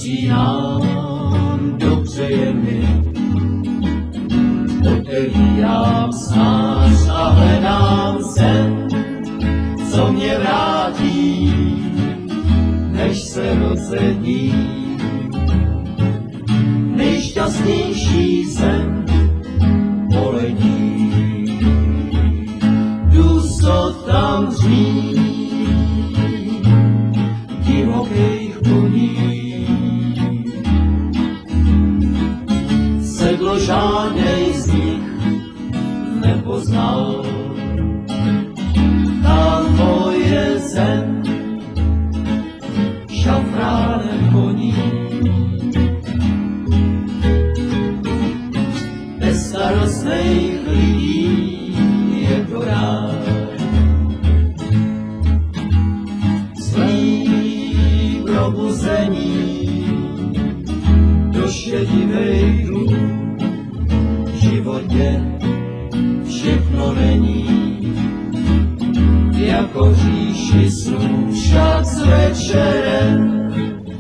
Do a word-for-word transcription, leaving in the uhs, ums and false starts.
usínám, dobře je mi, otevírám snář a hledám sen, co mě vrátí, než se rozedím. Nejšťastnější jsem polední, jdu, co tam dří, divokých koní. Sedlo žádnej z nich nepoznal, ta moje zem šafránem voní. Bezstarostných lidí je to rád, zlý probuzení do šedivej dlu. V životě všechno není jako v říši snů, však s večerem